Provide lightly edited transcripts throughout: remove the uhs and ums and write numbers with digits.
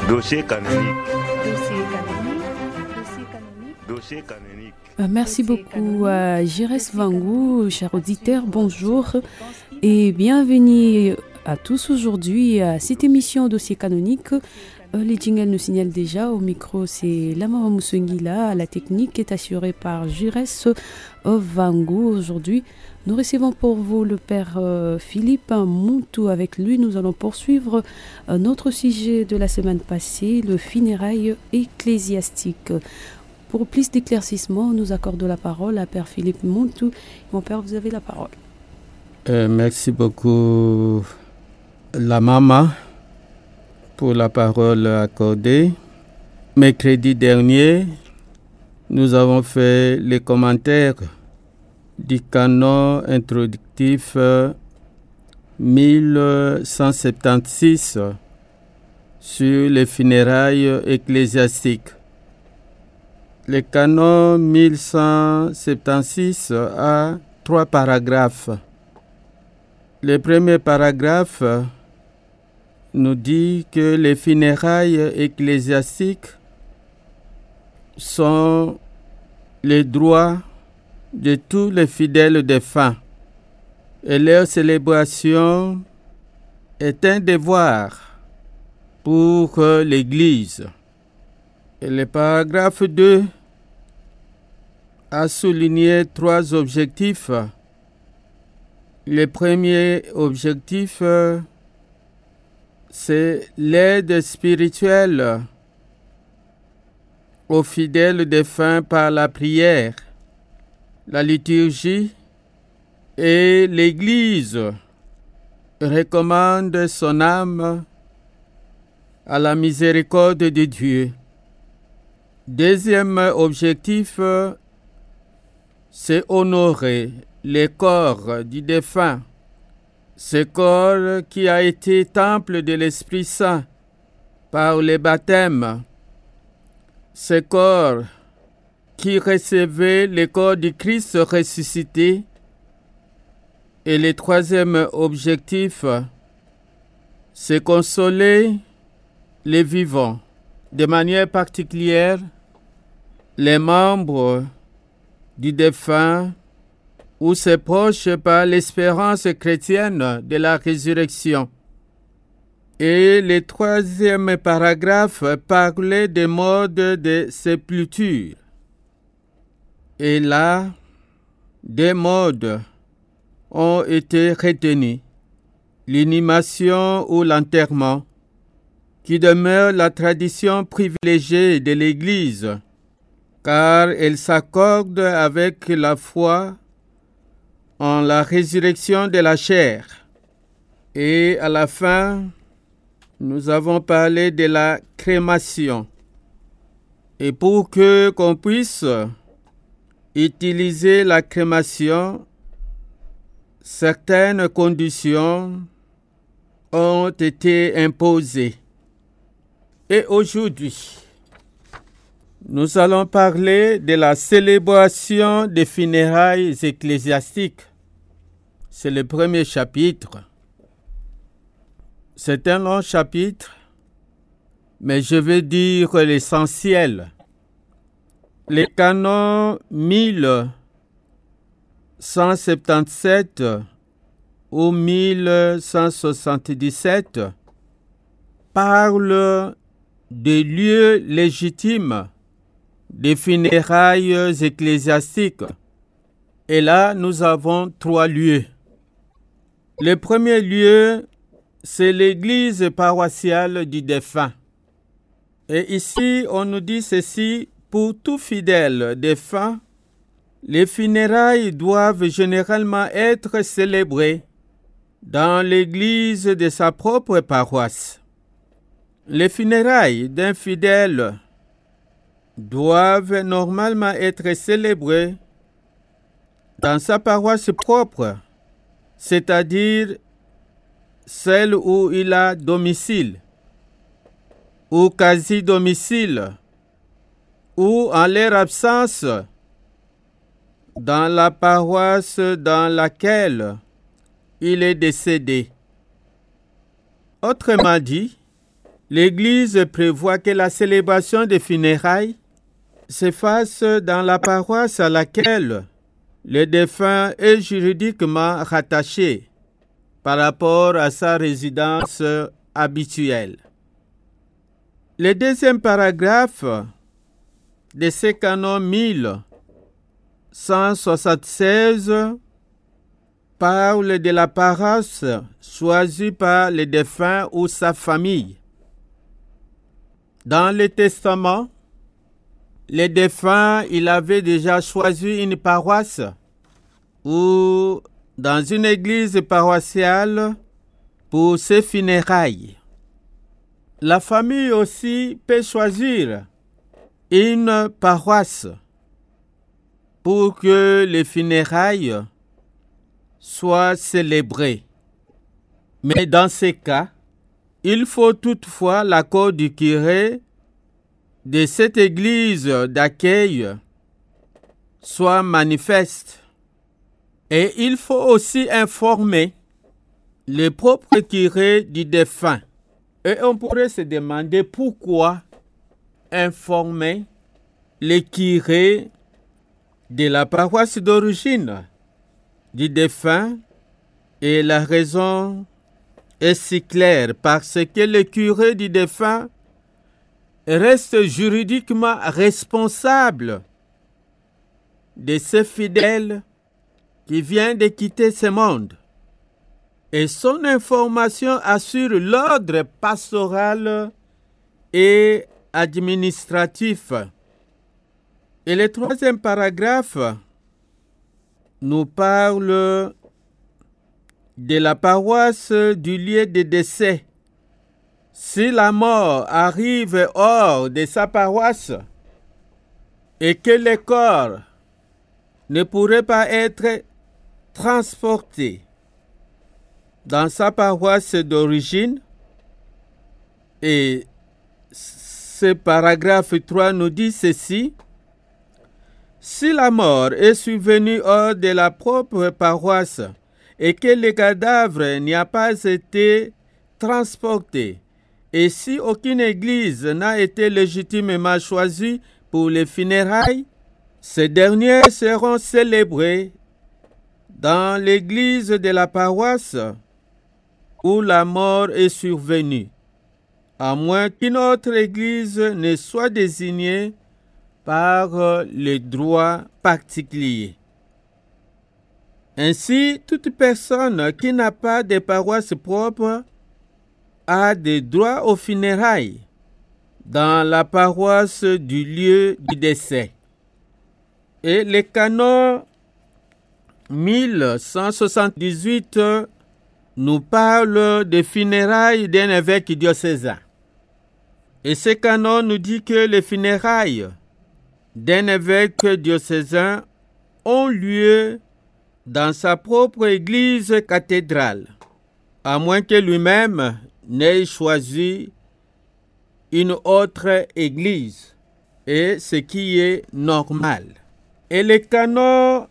Dossier canonique. Merci beaucoup à Jérès Vangou, chers auditeurs, bonjour et bienvenue à tous aujourd'hui à cette émission Dossier canonique. Les jingles nous signalent déjà, au micro c'est Lamara Moussengila, la technique est assurée par Jérès Vangou. Aujourd'hui, nous recevons pour vous le père Philippe Moutou. Avec lui, nous allons poursuivre notre sujet de la semaine passée, le funérail ecclésiastique. Pour plus d'éclaircissement, nous accordons la parole à père Philippe Moutou. Mon père, vous avez la parole. Merci beaucoup, la maman, pour la parole accordée. Mercredi dernier, nous avons fait les commentaires du canon introductif 1176 sur les funérailles ecclésiastiques. Le canon 1176 a 3 paragraphes. Le premier paragraphe nous dit que les funérailles ecclésiastiques sont les droits de tous les fidèles défunts et leur célébration est un devoir pour l'Église. Et le paragraphe 2 a souligné 3 objectifs. Le premier objectif, c'est l'aide spirituelle aux fidèles défunts par la prière, la liturgie, et l'Église recommande son âme à la miséricorde de Dieu. Deuxième objectif, c'est honorer le corps du défunt, ce corps qui a été temple de l'Esprit Saint par le baptême, ce corps qui recevait le corps du Christ ressuscité. Et le troisième objectif, c'est consoler les vivants, de manière particulière les membres du défunt ou ses proches par l'espérance chrétienne de la résurrection. Et le troisième paragraphe parlait des modes de sépulture. Et là, des modes ont été retenus: l'inhumation ou l'enterrement, qui demeure la tradition privilégiée de l'Église, car elle s'accorde avec la foi en la résurrection de la chair. Et à la fin, nous avons parlé de la crémation. Et pour qu'on puisse utiliser la crémation, certaines conditions ont été imposées. Et aujourd'hui, nous allons parler de la célébration des funérailles ecclésiastiques. C'est le premier chapitre. C'est un long chapitre, mais je vais dire l'essentiel. Le canon 1177 ou 1177 parle des lieux légitimes des funérailles ecclésiastiques. Et là, nous avons 3 lieux. Le premier lieu, c'est l'église paroissiale du défunt. Et ici, on nous dit ceci: pour tout fidèle défunt, les funérailles doivent généralement être célébrées dans l'église de sa propre paroisse. Les funérailles d'un fidèle doivent normalement être célébrées dans sa paroisse propre, c'est-à-dire celle où il a domicile, ou quasi-domicile, ou en leur absence, dans la paroisse dans laquelle il est décédé. Autrement dit, l'Église prévoit que la célébration des funérailles se fasse dans la paroisse à laquelle le défunt est juridiquement rattaché par rapport à sa résidence habituelle. Le deuxième paragraphe de ce canon 1176 parle de la paroisse choisie par le défunt ou sa famille. Dans le Testament, le défunt, il avait déjà choisi une paroisse ou dans une église paroissiale pour ses funérailles. La famille aussi peut choisir une paroisse pour que les funérailles soient célébrées. Mais dans ces cas, il faut toutefois l'accord du curé de cette église d'accueil soit manifeste. Et il faut aussi informer le propre curé du défunt. Et on pourrait se demander pourquoi informer le curé de la paroisse d'origine du défunt. Et la raison est si claire, parce que le curé du défunt reste juridiquement responsable de ses fidèles qui viennent de quitter ce monde. Et son information assure l'ordre pastoral et administratif. Et le troisième paragraphe nous parle de la paroisse du lieu de décès. Si la mort arrive hors de sa paroisse et que le corps ne pourrait pas être transporté dans sa paroisse d'origine, et ce paragraphe 3 nous dit ceci: si la mort est survenue hors de la propre paroisse et que le cadavre n'y a pas été transporté, et si aucune église n'a été légitimement choisie pour les funérailles, ces dernières seront célébrées dans l'église de la paroisse où la mort est survenue, à moins qu'une autre église ne soit désignée par le droit particulier. Ainsi, toute personne qui n'a pas de paroisse propre a des droits aux funérailles dans la paroisse du lieu du décès. Et le canon 1178 nous parle des funérailles d'un évêque diocésain. Et ce canon nous dit que les funérailles d'un évêque diocésain ont lieu dans sa propre église cathédrale, à moins que lui-même n'ait choisi une autre église, et ce qui est normal. Et le canon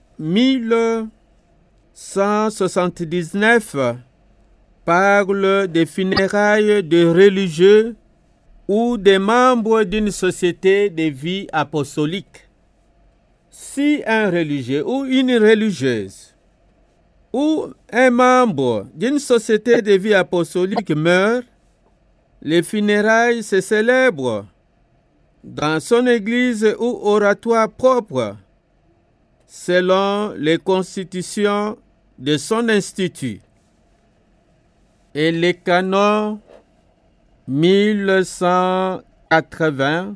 1179 parle des funérailles de religieux ou des membres d'une société de vie apostolique. Si un religieux ou une religieuse ou un membre d'une société de vie apostolique meurt, les funérailles se célèbrent dans son église ou oratoire propre, selon les constitutions de son institut. Et les canons 1180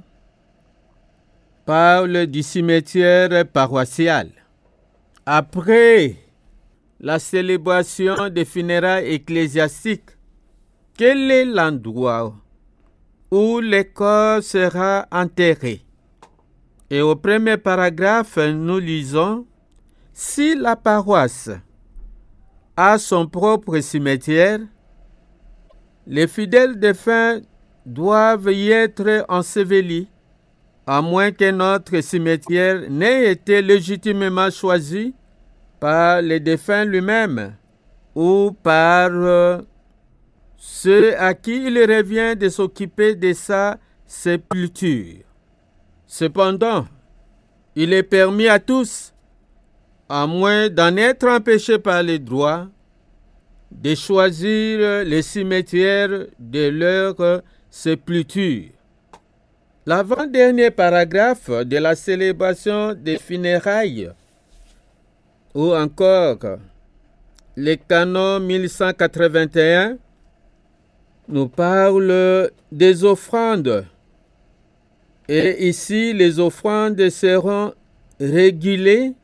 parle du cimetière paroissial. Après la célébration des funérailles ecclésiastiques, quel est l'endroit où le corps sera enterré? Et au premier paragraphe, nous lisons: si la paroisse a son propre cimetière, les fidèles défunts doivent y être ensevelis, à moins que notre cimetière n'ait été légitimement choisi par le défunt lui-même ou par ceux à qui il revient de s'occuper de sa sépulture. Cependant, il est permis à tous, à moins d'en être empêchés par les droits, de choisir les cimetières de leur sépulture. L'avant-dernier paragraphe de la célébration des funérailles, ou encore le canon 1181, nous parle des offrandes. Et ici, les offrandes seront régulées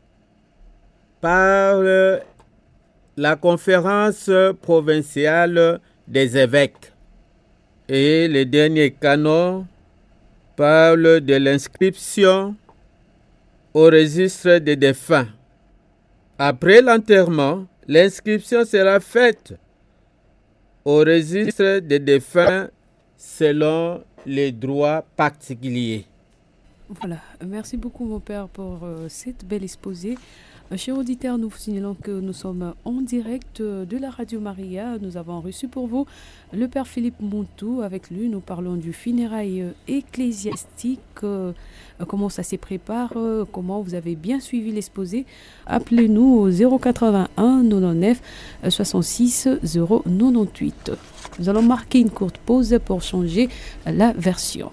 par la conférence provinciale des évêques. Et le dernier canon parle de l'inscription au registre des défunts. Après l'enterrement, l'inscription sera faite au registre des défunts selon les droits particuliers. Voilà, merci beaucoup mon père pour cette belle exposé. Chers auditeurs, nous vous signalons que nous sommes en direct de la Radio Maria. Nous avons reçu pour vous le père Philippe Montou. Avec lui, nous parlons du funérail ecclésiastique, comment ça se prépare, comment vous avez bien suivi l'exposé. Appelez-nous au 081 99 66 098. Nous allons marquer une courte pause pour changer la version.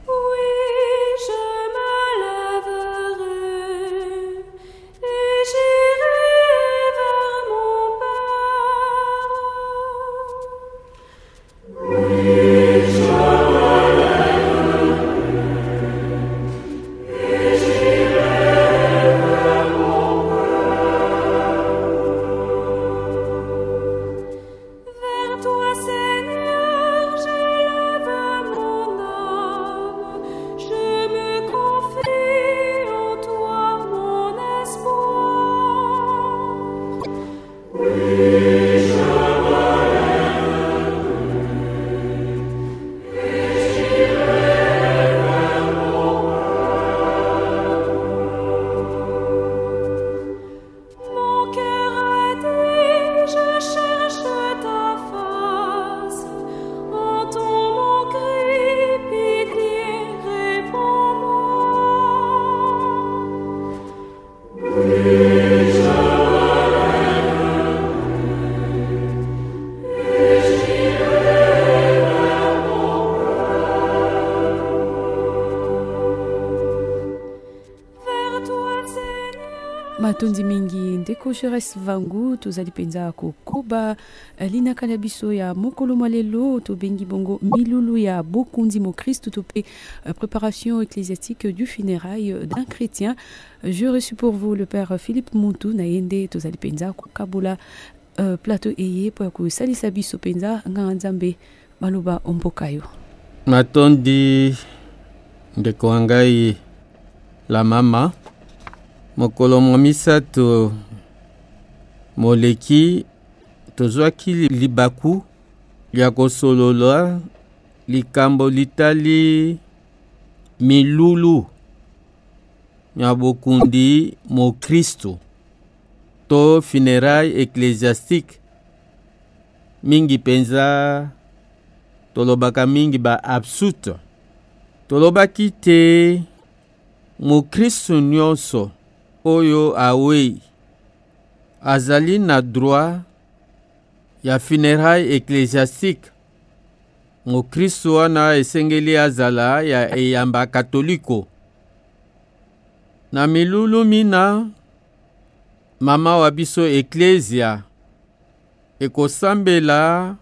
Matondi mingi ndeko Jerez Vangu tozali penza kokoba linaka na biso ya mokolo malelo to bengi bongo milulu ya bokundi mo Christ to pe préparation ecclésiastique du funérail d'un chrétien. Je reçu pour vous le père Philippe Montou na yende tozali penza kokabula plateau eye po ko salisa biso penza nga nzambe maloba ombokayo. Matondi ndeko ngai la mama mokolo misato moleki tozwaki libaku ya kosolola likambo litali milulu ya bokundi mo Kristo to funérailles ecclésiastiques mingi penza tolobaka mingi ba absute tolobaki te mo Kristo nyonso oyo awei azali na droit ya funérailles ecclésiastiques. Mo Kristo wana esengeli azala ya eyamba katoliko. Na milulu mina mama wa biso ecclesia ekosambela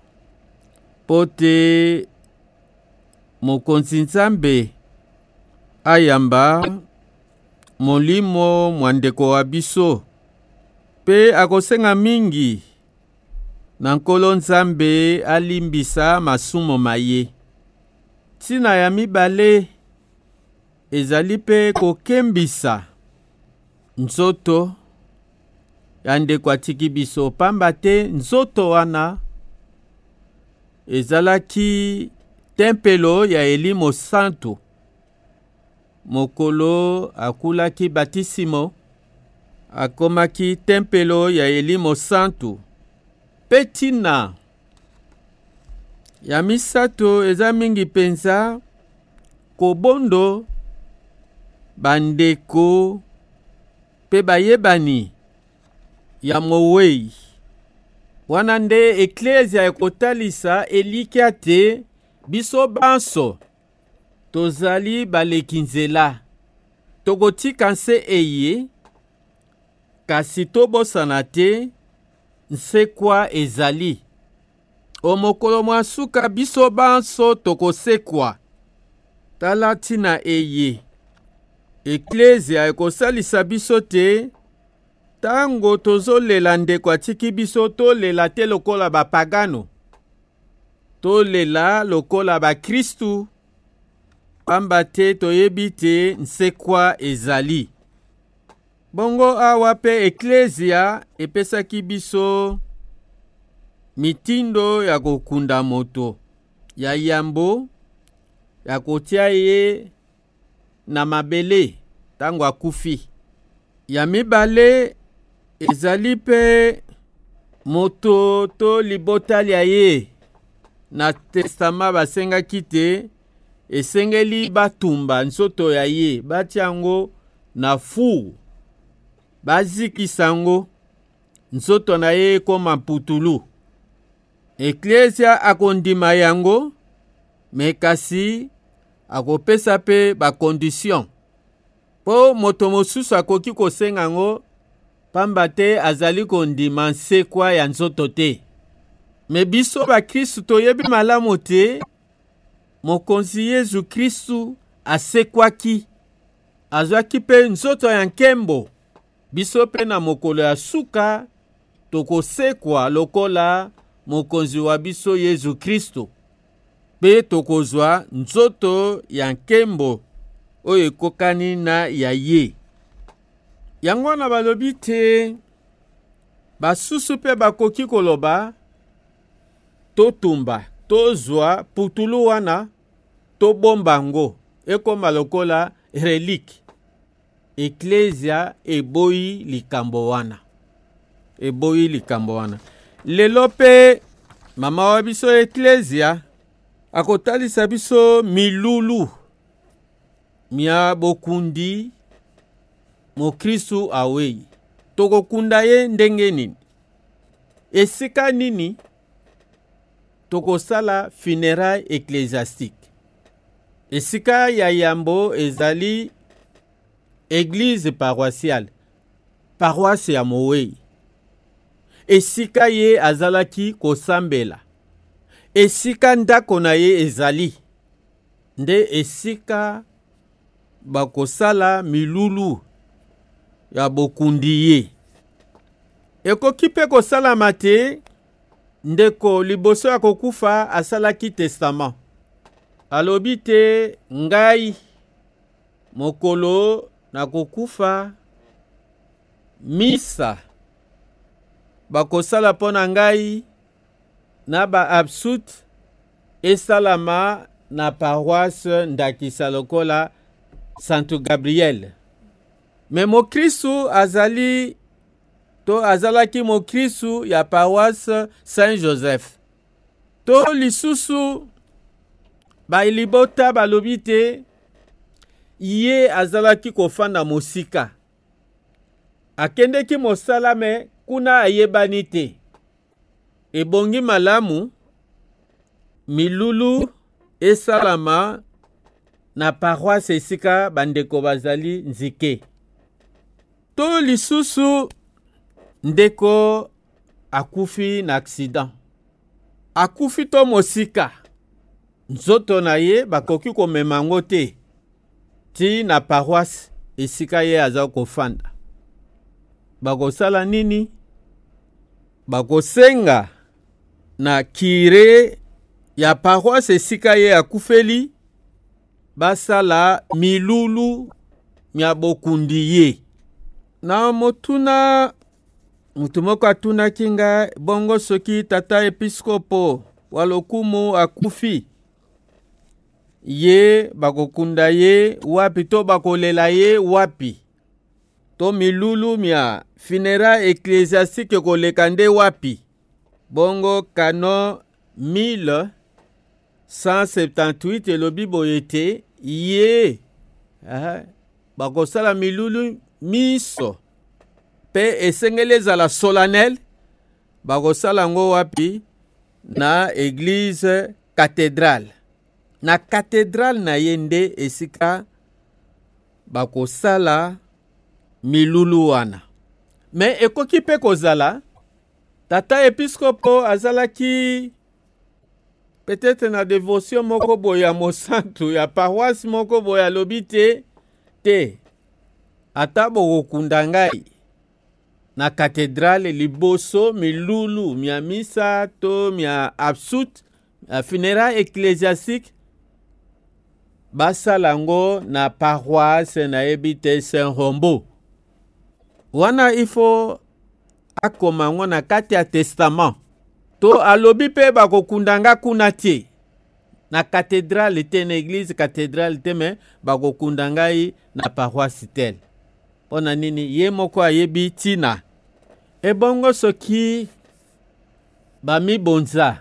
pote mokonzi Nzambe ayamba molimo mwandeko wa biso pe akosenga mingi na nkolo Nzambe alimbisa masumo maye. Tina ya mibale ezali pe kokembisa nzoto ya ndeko atiki biso pamba te nzoto wana ezalaki tempelo ya Elimo Santo. Mokolo akulaki batisimo akomaki tempelo ya Elimo Santo. Petina ya misato eza mingi penza kobondo bandeko pe bayebani ya mowei. Wana nde eklezia ekotalisa elikia te biso banso tozali baleki nzela. Tokotika nse eye kasi tobosana te nse kwa ezali. Omokolo mwa suka biso banso tokosekwa. Tala tina eye. Eklezia ekosalisa biso te tango tozolela ndeko atiki biso tolela te lokola bapagano. Tolela lokola bakristu. Pamba te toyebi te nsekwa ezali. Bongo awa pe eklezia epesaki biso mitindo ya kokunda moto ya yambo ya kotia ye na mabele tango akufi. Ya mibale ezali pe moto to libota lia ye na testama basengaki te esengeli batumba nsoto ya ye batiango na fu bazikisango nsoto na ye koma putulu. Eklezia akondima yango mekasi akopesa pe bakondisyon po moto mosusu akoki kosenga ngo pamba te azali kondima nsekwa ya nzoto te. Me biso bakristu toyebi malamu te mokonzi Yesu Kristu asekwaki azwaki pe nzoto ya nkembo. Biso pe na mokolo ya suka tokosekwa lokola mokonzi wa biso Yesu Kristu. Pe tokozwa nzoto ya nkembo oyo ekokani na ya ye. Yango na balobi te basusu pe bakoki koloba totumba tozwa putulu wana tobombango ekoma lokola reliki. Eklezia eboyi likambo wana. Eboyi likambo wana. Lelo pe mama wa biso eklezia akotalisa biso milulu mia bokundi mokristu awei. Tokokunda ye ndenge nini? Esika nini tokosala funérailles ecclésiastiques? Esika ya yambo ezali église paroissiale, paroisse ya mowei. Esika ye azalaki kosambela. Esika ndako na ye ezali. Nde esika bakosala milulu ya bokundi ye. Ekoki pe kosalama te ndeko liboso ya kokufa asalaki testament. Alobi te ngai mokolo na kokufa misa bakosala pona ngai na ba absut esalama na paroisse ndakisa lokola Santo Gabriel. Me mokristu azali to azalaki mokristu ya paroisse Saint Joseph. To lisusu bailibota balobi te ye azalaki kofanda mosika. Akendeki mosala me kuna ayebani te. Ebongi malamu milulu esalama na paroisse esika bandeko bazali nzike. To lisusu ndeko akufi na accident. Akufi to mosika. Nzoto na ye bakoki komemango te ti na paroisse esika ye aza kofanda. Bakosala nini? Bakosenga na kire ya paroisse esika ye akufeli basala milulu mia bokundi ye. Na motuna mutumoko atuna kinga bongo soki tata episkopo walokumu akufi. Ye bakokunda ye wapi to bakolela ye wapi. To milulu mia funérailles ecclésiastiques koleka nde wapi. Bongo kano 1000 178 elobi boyete ye bakosala milulu miso pe esengeli ezala solennel bakosala ngo wapi na église cathédrale na cathédrale na yende esika bakosala milulu wana me ekoki pe kozala tata episkopo azalaki peut-être na dévotion moko boye ya mosantu ya paroisse moko boye alobi te ata bokokunda ngai na cathédrale liboso milulu mia misa to mia absut funérailles ecclésiastique basala ngo na paroisse na ebite Saint-Rombo wana ifo akoma ngo na kati ya testament to alobi pe bakokundanga kuna tie na cathédrale te na église cathédrale te me bakokundanga na paroisse tel pona nini ye moko ayebi tina ebongo soki bamibonza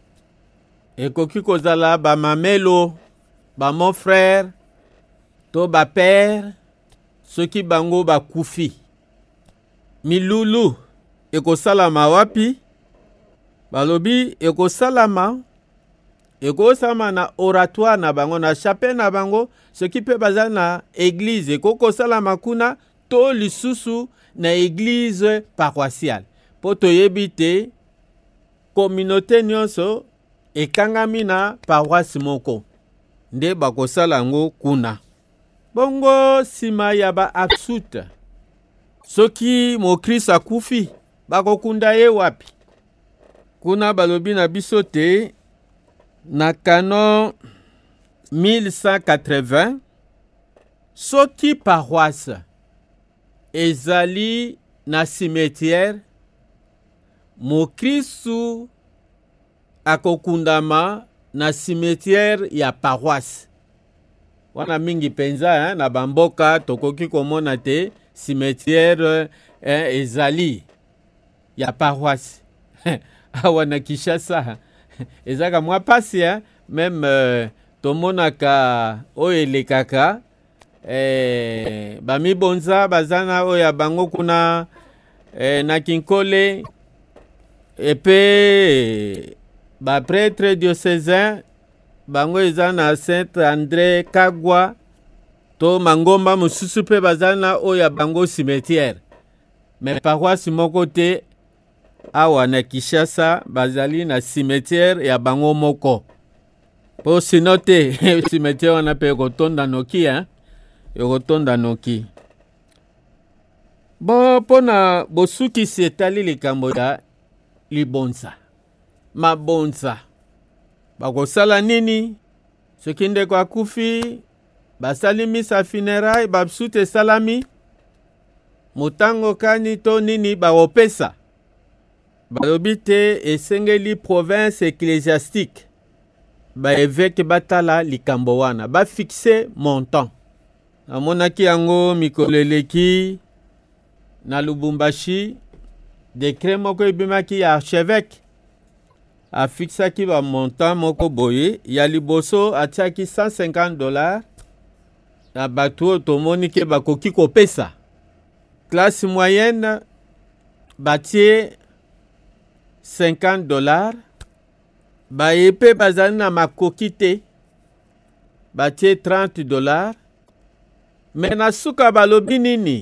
ekoki kozala bamamelo mon frère to père soki bango bakufi milulu ekosalama wapi balobi ekosalama na oratoire na bango na chapelle na bango soki pe baza na église ekosalama kuna to lisusu na église paroissiale po toyebi te communauté nyonso ekangami na paroisse moko nde bakosala ngo kuna bongo sima ya ba absut soki mokristo akufi bakokunda ye wapi kuna balobi na biso te na canon 1180 soki paroisse ezali na cimetière mokristo akokundama na cimetière ya paroisse wana mingi penza na bamboka tokoki komona te cimetière ezali ya paroisse awa na Kinshasa ezaka mwa pasi même tomonaka oyo elekaka bamibonza bazana oyo ya bango kuna na Kinkole epe prêtre diocésain bango eza na Saint André Kagwa to mangomba mosusu pe bazana oyo ya bango cimetière mais paroisse moko te awa na Kinshasa bazali na cimetière ya bango moko po sino te cimetière wana pe kotonda noki ekotonda noki bon pona bosukisi etali likambo ya libonza mabonza bakosala nini soki ndeko akufi basali misa funérailles babsute salami motango kani to nini baopesa balobi te esengeli province ecclésiastique baevêque batala likambo wana bafixe montant amonaki yango mikolo eleki na Lubumbashi décret moko ebimaki ya archevêque afixaki ba montant moko boye ya liboso atiaki $150 na bato tomoni ke bakoki kopesa classe moyenne batie $50 bayepe bazali na makoki te batie $30 me na suka balobi nini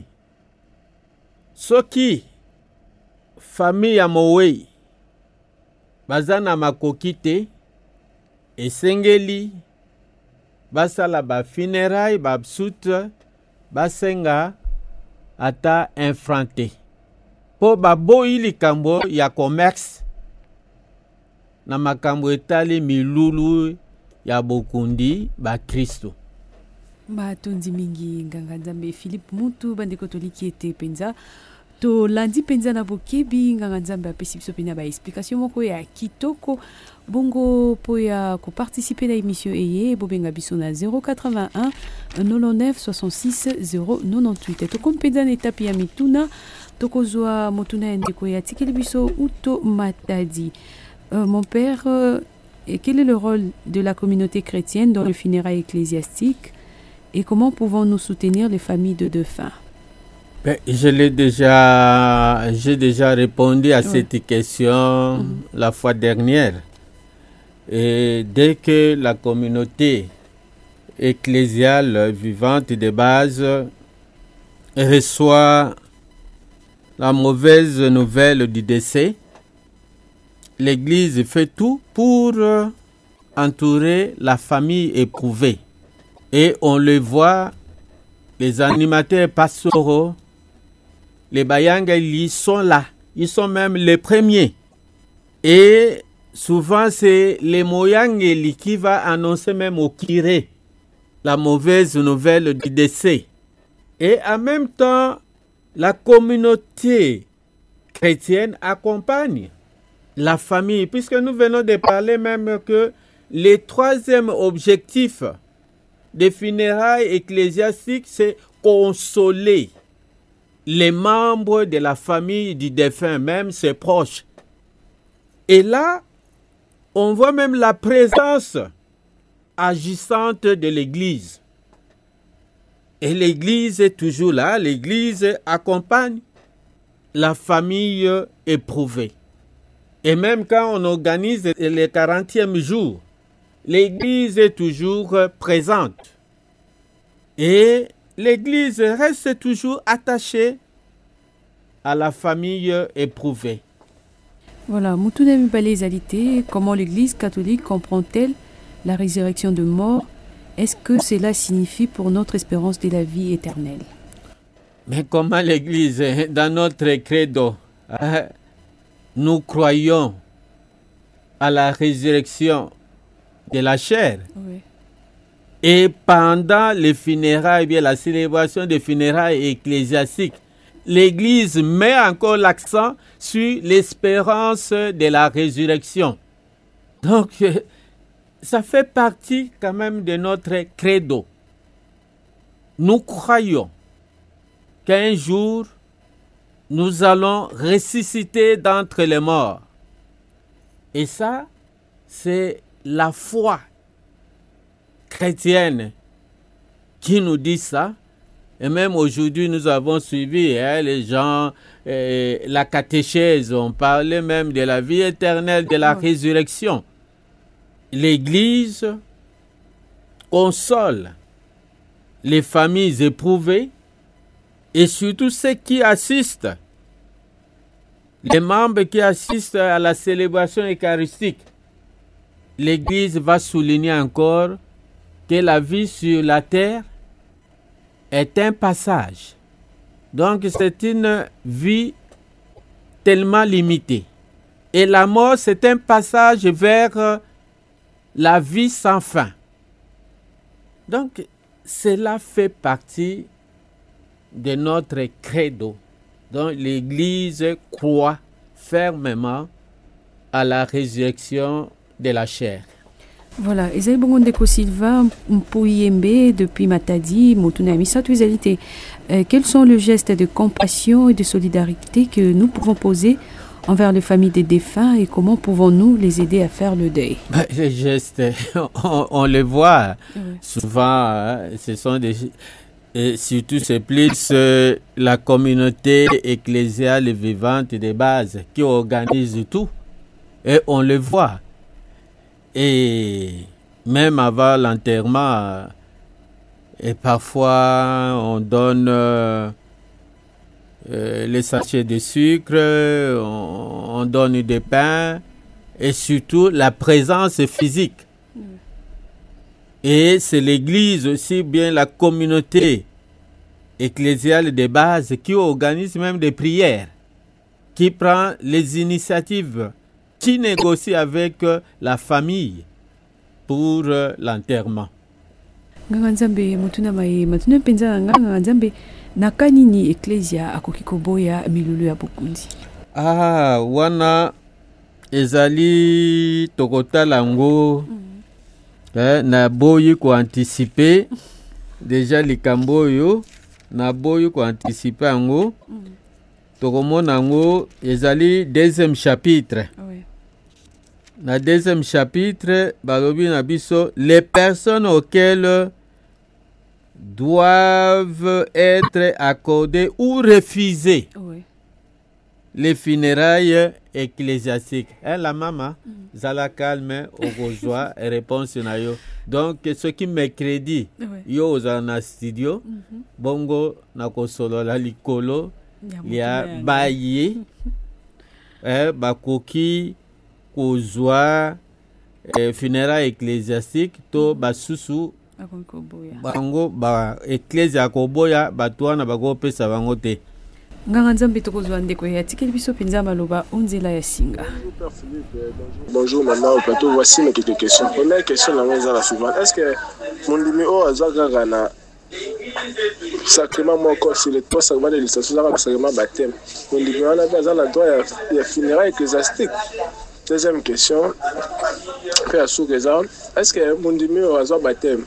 soki famille ya mowei baza na makoki te esengeli basala ba funérailles babsut basenga ata infranté po baboyi likambo ya commerce na makambo etali milulu ya bokundi ba Kristo matondi mingi nganga nzambe Philippe Mutu bandeko toliki ete penza to landi penza na bokebi nganga nzambe apesi biso pena ba explication moko ya kitoko bongo po ya ko participer na émission eye bobenga biso na 081 99 66 098 to kompenza na etape ya mituna tokozwa motuna ya ndeko ya tikeli biso uto matadi mon père Et quel est le rôle de la communauté chrétienne dans le funérail ecclésiastique et comment pouvons-nous soutenir les familles de défunts? J'ai déjà répondu à cette question la fois dernière. Et dès que la communauté ecclésiale vivante de base reçoit la mauvaise nouvelle du décès, l'Église fait tout pour entourer la famille éprouvée. Et on le voit, les animateurs pastoraux, les Bayangali sont là. Ils sont même les premiers. Et souvent, c'est les Moyangeli qui va annoncer même au curé la mauvaise nouvelle du décès. Et en même temps, la communauté chrétienne accompagne la famille, puisque nous venons de parler même que le troisième objectif des funérailles ecclésiastiques, c'est consoler les membres de la famille du défunt, même ses proches. Et là, on voit même la présence agissante de l'Église. Et l'Église est toujours là, l'Église accompagne la famille éprouvée. Et même quand on organise le 40e jour, l'Église est toujours présente. Et l'Église reste toujours attachée à la famille éprouvée. Voilà, Moutounami Balezalité, comment l'Église catholique comprend-elle la résurrection de mort? Est-ce que cela signifie pour notre espérance de la vie éternelle? Mais comment l'Église, dans notre credo, nous croyons à la résurrection de la chair. Oui. Et pendant les funérailles, bien la célébration des funérailles ecclésiastiques, l'Église met encore l'accent sur l'espérance de la résurrection. Donc, ça fait partie quand même de notre credo. Nous croyons qu'un jour, nous allons ressusciter d'entre les morts. Et ça, c'est la foi chrétienne qui nous dit ça. Et même aujourd'hui, nous avons suivi les gens, la catéchèse, on parlait même de la vie éternelle, de la résurrection. L'Église console les familles éprouvées et surtout ceux qui assistent, les membres qui assistent à la célébration eucharistique. L'Église va souligner encore que la vie sur la terre est un passage. Donc c'est une vie tellement limitée. Et la mort, c'est un passage vers la vie sans fin. Donc cela fait partie de notre credo. Donc l'Église croit fermement à la résurrection de la chair. Voilà, Esaïe Bongondeko Silva Mpouyembe depuis Matadi, Moutounami Satuizalité. Quels sont les gestes de compassion et de solidarité que nous pouvons poser envers les familles des défunts et comment pouvons-nous les aider à faire le deuil? Les gestes, on les voit souvent, ce sont des... Et surtout, c'est plus la communauté ecclésiale vivante de base qui organise tout. Et on le voit. Et même avant l'enterrement, et parfois on donne les sachets de sucre, on donne des pains et surtout la présence physique. Et c'est l'Église aussi, bien la communauté ecclésiale de base qui organise même des prières, qui prend les initiatives, qui négocie avec la famille pour l'enterrement. Nganzambe mutuna mai matuna penza nganzambe nakanini ecclesia akokikoboya milulu ya bokundi. Wana ezali tokotala ngo na boyi ko anticiper déjà likambo yo na boyi ko anticiper ngo tokomona ngo ezali deuxième chapitre. Oui. Dans le deuxième chapitre, balobi na biso, les personnes auxquelles doivent être accordées ou refusées les funérailles ecclésiastiques. La maman, zala calme, ogozoa, réponse na yo. Donc, ce qui mercredi, yo ozana studio, bongo na kosolo la likolo, ya baye, bakoki kozwa funérailles ecclésiastiques to basusu bango ba ecclesia koboya batwana bagopesa bango te. Nganga Nzambe tokozwa ndeko ya tikeli biso penza maloba onzela ya singa. Bonjour maman au plateau, voici mes quelques questions. Première question la la suivante. Est-ce que mon numéro azaka na sacrement mon corps sur les trois sacrements de l'initiation là sacrement baptême. Mon numéro on a besoin la droit ya funérailles ecclésiastiques. Deuxième question. Frère sous exemple, est-ce que mon numéro azaka baptême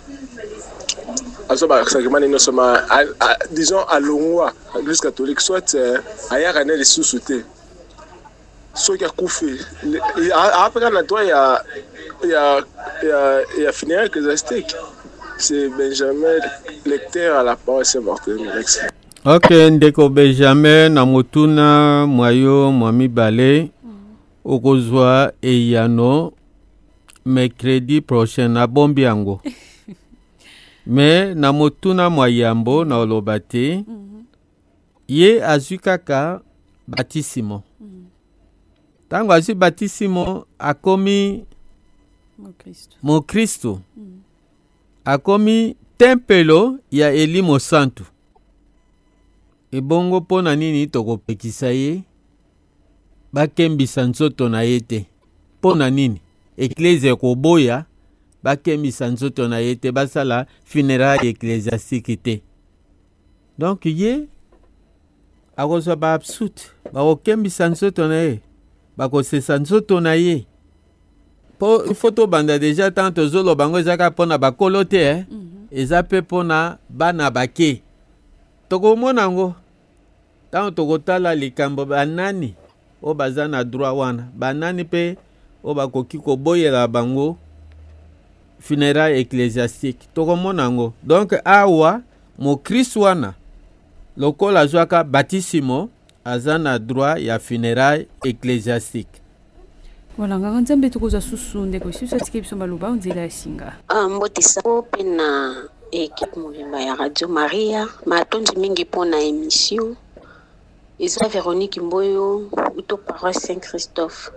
disons à Longwa, à l'église catholique, soit à Yarané les sous-soutés. Soit qu'il y a Koufé. Après, il y a funérailles ecclésiastiques. C'est Benjamin, lecteur à la parole Saint-Martin. Ok, ndeko Benjamin, Namotuna, Moyo, Mwami Balé, Okozwa et Yano, mercredi prochain, à Bombiango. Mais na motuna mwayambo na olobate ye azukaka batisimo. Tango azu batisimo akomi mo Kristo. Akomi tempelo ya Elimo Santo. Ebongo pona nini tokopekisa ye bakembisa nzoto na yete. Pona nini eklezia koboya bakembisa nzoto na yete basala funérailles ecclésiastiques te. Donc ye akozwa ba absut bakokembisa nzoto na ye bakosesa nzoto na ye po foto banda deja tanto zolo bango ezaka pona bakolo te eza pe pona bana bake tokomona ngo tanto tokotala likambo banani o baza na droit wana banani pe o bakoki koboyela bango funérailles ecclésiastiques tokomonango. Donc awa mo Christ wana lokola zwaka batisimo azana droit ya funérailles ecclésiastiques. Voilà, Nganga Nzambe tokozwa susu ndeko susu atike biso maloba onzela ya singa. Mbotisa pe na équipe mobimba ya Radio Maria matondi mingi pona émission. Isa Véronique Mboyo uto paroisse Saint-Christophe.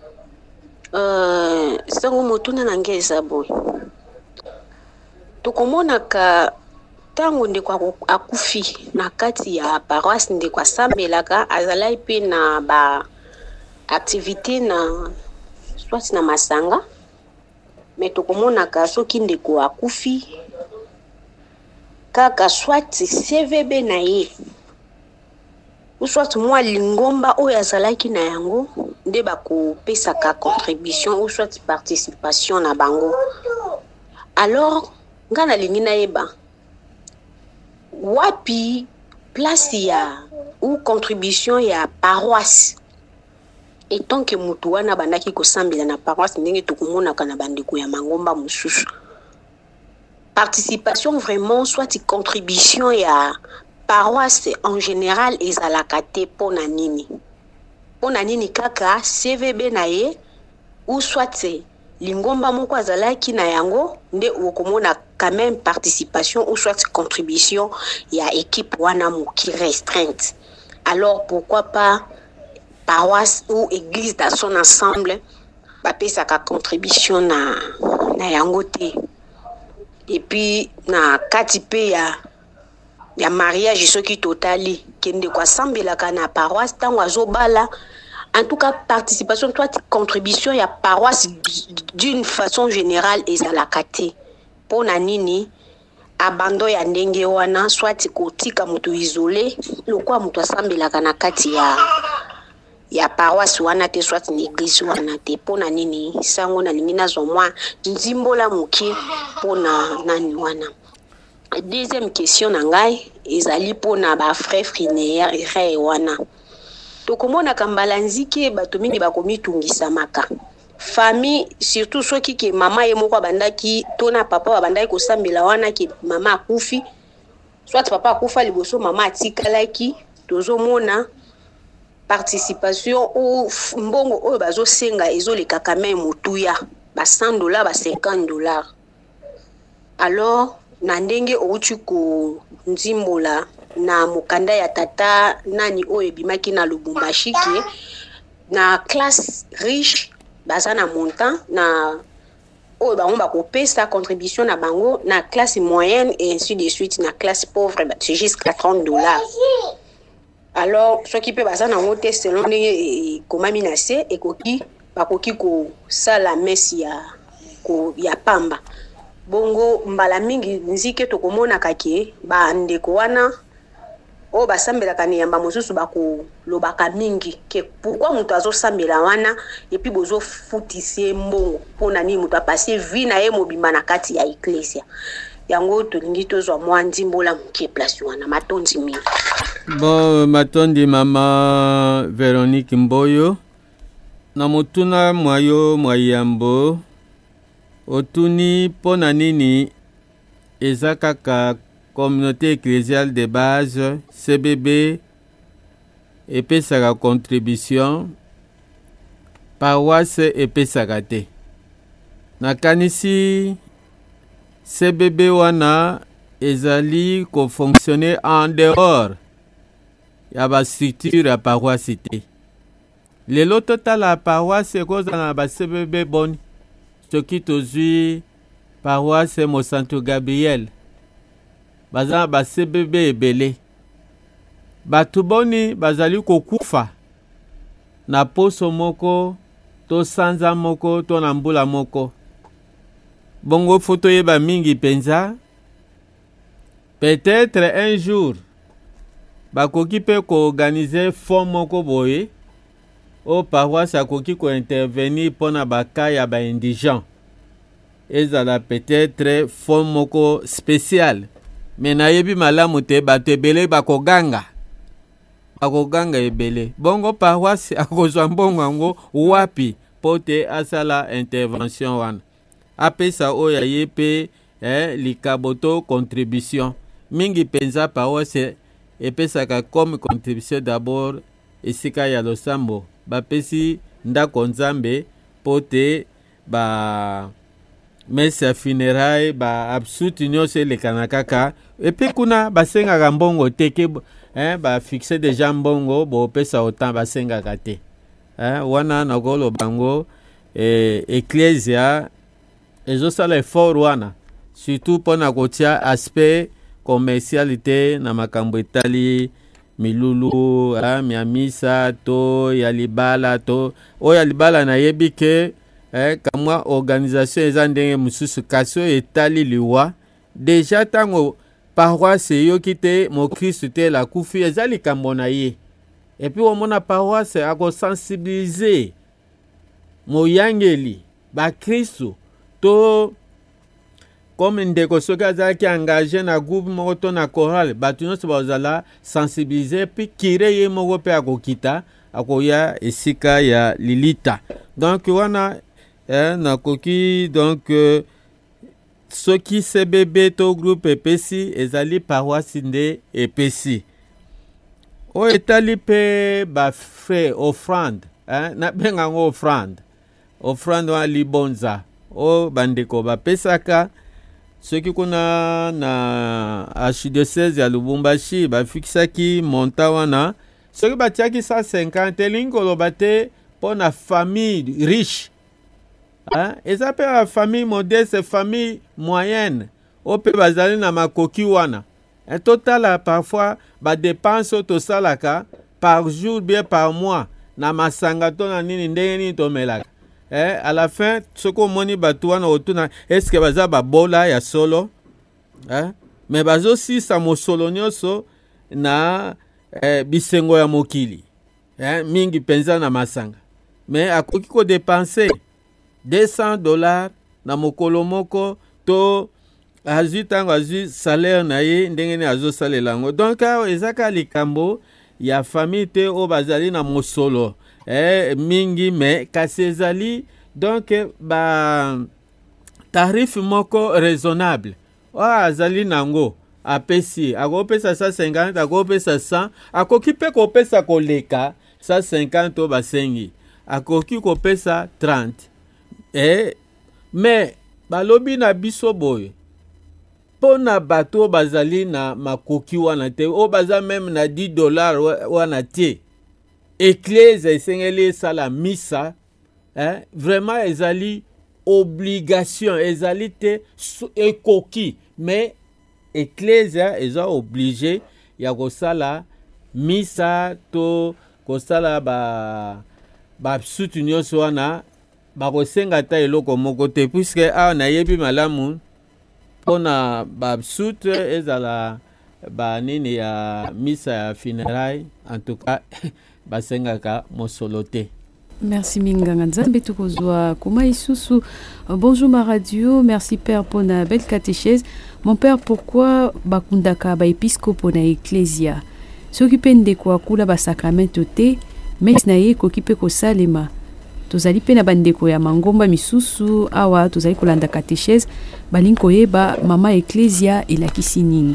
Sango motuna nange ezabo. Tokomonaka tango ndeko akufi na kati ya paroisse ndeko asambelaka azalai pe na ba activité na soit na masanga. Mais tokomonaka soki ndeko akufi kaka soit CVB na ye ou soit moi lingomba oyo azalaki na yango nde bakopesaka contribution ou soit participation na bango. Alors nga nalingi nayeba wapi place ya ou contribution ya paroisse etant que mutu wana bandaki kosambela na paroisse ndenge tokomonaka na bandeko ya mangomba mosusu. Participation vraiment soit contribution ya paroisse en général ezalaka te pona nini kaka CVB na ye ou soit lingomba moko azalaki na yango nde okomona quand même participation ou soit contribution ya équipe wana moki restreinte. Alors pourquoi pas paroisse ou église dans son ensemble bapesaka contribution na yango te. Et puis na kati pe ya mariage soki totali kende kwa sambelaka na paroisse tango azobala. En tout cas, participation, toi, contribution, il y a paroisse d'une façon générale et à la kate. Pour nanini, abandon ya ndenge wana, soit kotika mutu isolé, le quoi mutu asambe la kanakati ya paroisse wana te, soit une église wana te. Pour nanini, sango na lingina zomwa, nzimbola muki, pour nani wana. Deuxième question nangai, ezali pour na ba frère frinéaire wana. Tokomona kambalanzike bato mingi bakomi tungisa maka famille surtout soki ke mama ye moko abandaki to na papa abandaki kosambela wana ke mama akufi soit papa akufa liboso mama atikalaki tozomona participation ou mbongo oyo bazosenga ezolekaka me motuya ba $100 ba $50. Alors na ndenge outi ko nzimbola na mokanda ya tata nani oyo ebimaki na Lubumbashi ke na classe riche baza na montant na oyo bango bakopesa contribution na bango na classe moyenne et ainsi de suite na classe pauvre c'est jusqu'à $30. Alors soki pe baza na ngote selon ndenge komami na se ekoki bakoki kosala messe ya pamba bongo mbala mingi nzike tokomonaka ke bandeko wana oyo basambelaka na yamba mosusu bakolobaka mingi ke pourquoi moto azosambela wana epuis bozofutise mbongo mpona nini moto apase vi na ye mobimba na kati ya eklesia yango tolingi tozwa mwa ndimbola moke place wana matondi mingi. Bon, matondi mama Véronique Mboyo na motuna mwayo mwayambo otuni pona nini eza kaka communauté ecclésiale de base CBB epesaka contribution paroisse epesaka te nakanisi CBB wana ezali kofonctionner en dehors ya ba structure ya paroisse te lelo totala paroisse ekozala na ba CBB boni soki tozwi paroisse Monsanto Gabriel baza ba CBB ebele batu boni bazali kokufa na poso moko to sanza moko to na mbula moko bongo foto yeba mingi penza peut-être un jour bakoki pe ko-organiser fond moko boye o paroisse akoki ko-intervenir pona baka ya ba indigent ezala peut-être fond moko spécial mais nayebi malamu te bato ebele bakoganga ebele bongo paroisse akozwa mbongo yango wapi po te asala intervention wana apesa oyo ye pe likaboto contribution mingi penza paroisse epesaka comme contribution d'abord esika ya losambo bapesi ndako nzambe po te ba messe funérailles ba absuti nyonso elekana kaka epe kuna basengaka mbongo te ke ba fixe déjà mbongo bo pesa autant basengaka te wana nakolo bango ecclesia ezosala effort wana surtout pona kotia aspect commercialité na makambo etali milulu miamisa to ya libala to oya libala na yebi ke kamwa organisation eza ndenge mususu kasi oyo etali liwa deja tango paroisse yoki te mokristu te lakufi eza likambo na ye epuis omona paroisse akosensibilize moyangeli bakristu to comme ndeko soki azalaki engagé na groupe moko to na chorale bato nyonso bazala sensibiliser puis kire ye moko mpe akokita akoya esika ya lilita donc wana nakoki donc soki CBB to groupe epesi ezali paroisse nde epesi oyo etali mpe bafrais offrande nabenga yango offrande wana libonza oyo bandeko bapesaka soki kuna na archidiocèse ya Lubumbashi bafikisaki monta wana soki batiaki 150 elingi koloba te mpo na famille riche eza mpe ba famille modeste famille moyenne oyo mpe bazali na makoki wana totala parfois badepense oyo tosalaka par jour bien par mois na masanga to na nini ndenge nini tomelaka à la fin soko moni bato wana otuna eske baza babola ya solo mais bazosisa mosolo nyonso na bisengo ya mokili mingi penza na masanga mais akoki kodepense $200 na mokolo moko to azwi ntango azwi salaire na ye ndenge nini azosalela yango donc ezaka likambo ya famille te oyo bazali na mosolo mingi me kasi ezali donc tarif moko raisonnable azali nango apesi akopesa 150 akopesa 100 akoki pe kopesa koleka 150 basengi akoki kopesa 30 mais balobi na biso boye pona bato bazali na makoki wana te o baza même na $10 wana te Église esengeli sala misa vraiment ezali obligation ezali te ekoki mais Église eza obligé ya kosala misa to kosala ba sutu nyonso wana bakosenga ta eloko moko te puisque nayebi malamu pona babsut ezala banini ya misa ya funérailles en tout cas basengaka mosolo te. Merci Minganga Nzambe tukozwa kuma isusu. Bonjour ma radio, merci père pour la belle catéchèse. Mon père, pourquoi bakundaka ba épiscopo na ecclesia s'occuper de quoi kula ba sacramento te mais na ye kokipe ko salema tozali pe na bandeko ya mangomba misusu awa tozali kolanda catéchèse balinko yeba mama ecclesia elakisi nini.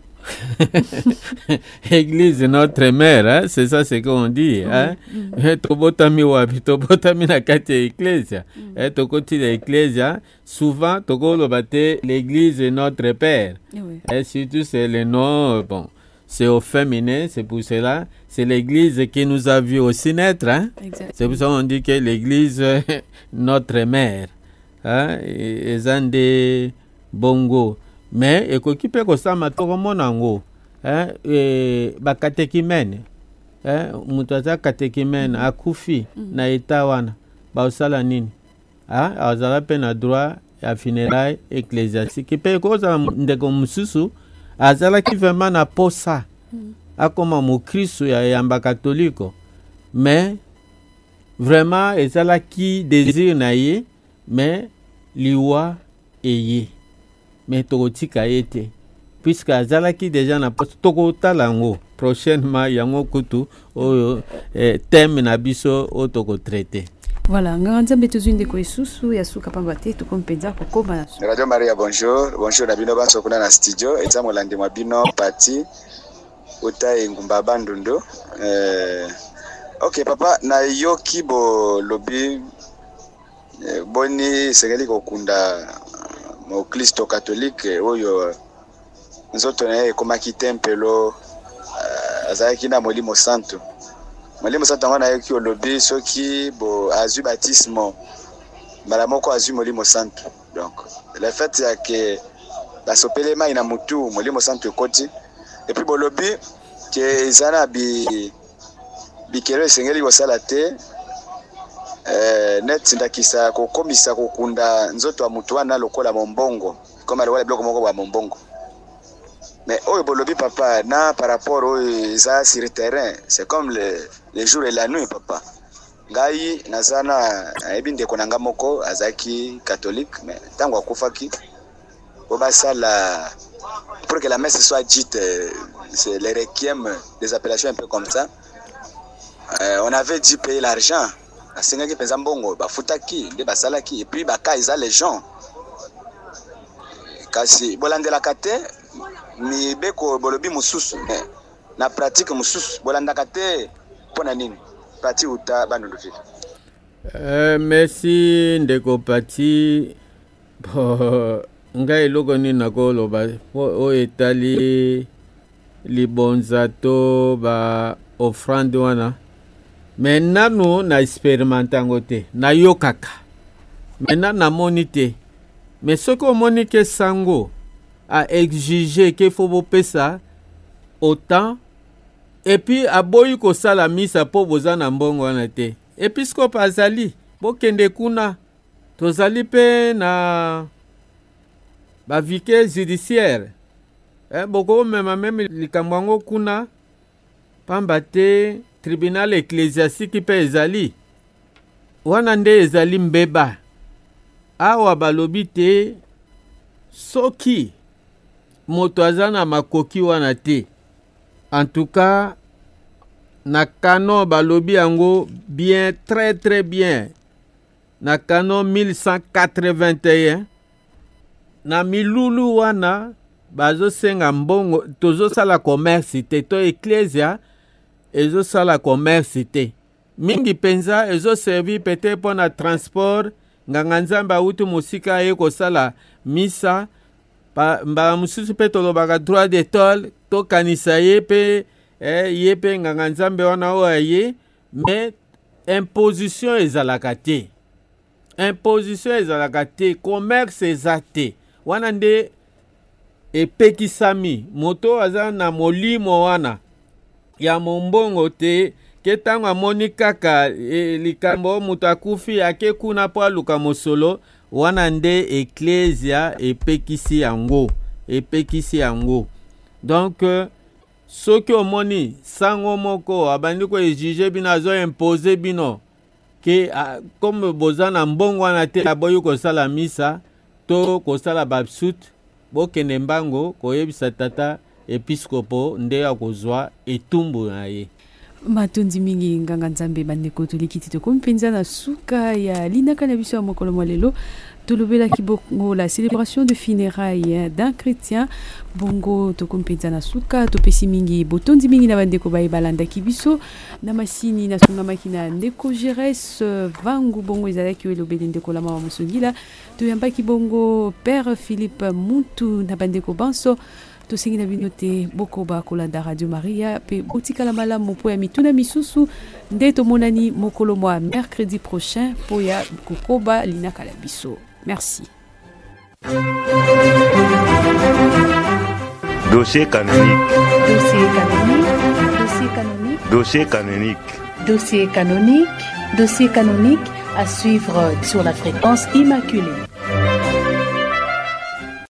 Église notre mère, hein? C'est ça ce qu'on dit. Hein? Tobotami wapi, tobotami na kati ya ecclesia. Tokoti la ecclesia, souvent tokolo bate l'église notre père. Et surtout c'est le nom, bon, c'est au féminin, c'est pour cela, c'est l'église qui nous a vu aussi naître. Hein? C'est pour ça qu'on dit que l'église notre mère. Hein? Et zande bongo. Mais ekoki pe kosama toko monango ba katekimene mutu aza katekimene akufi na eta wana ba osala nini azala pe na droit ya funérailles ecclésiastique pe koza ndeko mususu azalaki vraiment na posa akoma mokristo ya yamba katoliko mais vraiment ezalaki désir na ye mais liwa eye mais tokotika ete puisque azalaki déjà na poste tokotala ngo prochainement yango kutu oyo thème na biso o toko traiter. Voilà, nganzambe tuzinde ko isusu ya suka pamba te tukompenza kokoma na Radio Maria. Bonjour na bino baso kuna na studio eta molandi mwa bino pati uta ngumba bandundo. OK papa na yoki bo lobi boni segeli kokunda mo Kristo catholique oyo nzoto na ekomaki tempelo azalaki na molimo santo wana yoki olobi soki bo azwi baptisme mbala moko azwi molimo santo. Donc le fait ya ke basopele mai na mutu molimo santo ekoti et puis bolobi ke ezana bikelo esengeli kosala te net ndakisa kokomisa kokunda nzoto wa mutu wana lokola mombongo comme alwala bloko moko wa mombongo. Mais oyo bolobi papa na par rapport au za sur terrain c'est comme les jours et la nuit papa. Ngai nazana ebinde konanga moko azaki catholique mais tango akufaki obasala pour que la messe soit dite c'est les requiem, des appellations un peu comme ça. On avait dit payer l'argent asengaki penza mbongo bafutaki nde basalaki et puis baka eza les gens kasi bolandelaka te ni beko bolobi mususu na pratique mususu bolandaka te pona nini pratique uta bandu vile. Merci ndeko pati ngai logo ni nakoloba o etali libonza to ba offrande wana. Maintenant nous na expérimentango te na yokaka maintenant na monite mais ce que monique sango a exigé qu'il faut bopesa autant et puis aboyi ko sala misa po bozana mbongo wana te episcope azali bokende kuna tozali pe na ba vicaire judiciaire boko même likambango kuna pamba te tribunal ecclésiastique pe ezali wana nde ezali mbeba awa balobi te soki moto azana makoki wana te. En tout cas na canon balobi yango bien très très bien na canon 1181 na milulu wana bazosenga mbongo tozosala commerce te to ecclesia ezosala commerce te mingi penza ezoservi peut-être pour na transport nganga nzambe autu mosika ye kosala misa mbala mosusu mpe tolobaka droit de tol tokanisa ye mpe ye mpe nganga nzambe wana oyo aye mais imposition ezalaka te commerce eza te wana nde epekisami moto aza na molimo wana ya mombongo te ke ntango amoni kaka likambo moto akufi ake kuna mpo aluka mosolo wana nde eklesia epekisi yango donc soki omoni sango moko abandi ko ejuge bino azo impose bino ke comme boza na mbongo wana te aboyi kosala misa to kosala babsut bokende mbango koyebisa tata episkopo nde akozwa etumbu na ye. Matondi mingi nganga nzambe bandeko tolikiti tokomi mpenza na suka ya linaka na biso ya mokolo mwa lelo tolobelaki bongo la célébration de funérailles d'un chrétien bongo tokomi mpenza na suka topesi mingi botondi mingi na bandeko bayebalandaki biso na masini nasungamaki na ndeko Jires Vangu bongo ezalaki elobeli ndeko la mama mosongila toyambaki bongo père Philippe Mutu na bandeko banso tosengi na bino te bokoba kolanda Radio Maria pe botikala malamu po ya mituna misusu nde tomonani mokolo mwa mercredi prochain po ya kokoba linaka la biso. Merci. Dossier canonique. Dossier canonique. Dossier canonique. Dossier canonique. Dossier canonique. Dossier canonique à suivre sur la fréquence immaculée.